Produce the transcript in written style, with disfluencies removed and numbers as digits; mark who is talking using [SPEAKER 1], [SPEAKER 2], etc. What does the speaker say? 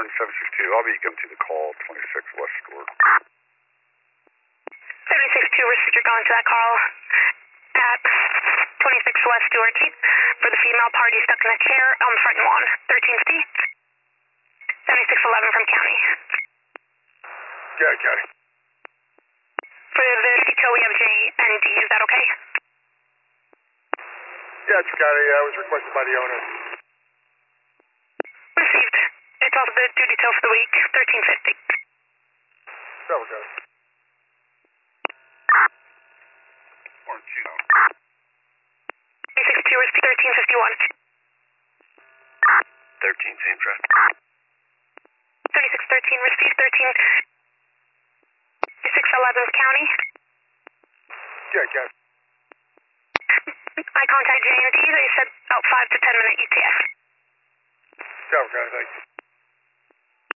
[SPEAKER 1] 762. I'll be coming to the call, 26 West Stewart.
[SPEAKER 2] 762, received. You're going to that call at 26 West Stewart for the female party stuck in a chair on the front lawn, 13th D. 7611 from county.
[SPEAKER 1] Yeah, county.
[SPEAKER 2] For the detail, we have J and D. Is that okay?
[SPEAKER 1] Yeah, it's county. It was requested by the owner.
[SPEAKER 2] Received. It's also the due detail for the week, 1350.
[SPEAKER 1] Yeah, we got it. Or
[SPEAKER 2] 362, received, 1351.
[SPEAKER 1] 13, same track.
[SPEAKER 2] 3613, received, 611 county.
[SPEAKER 1] Yeah, county.
[SPEAKER 2] I contact J and D. They said about 5 to 10 minute ETA.
[SPEAKER 1] Yeah, we got it. Thanks.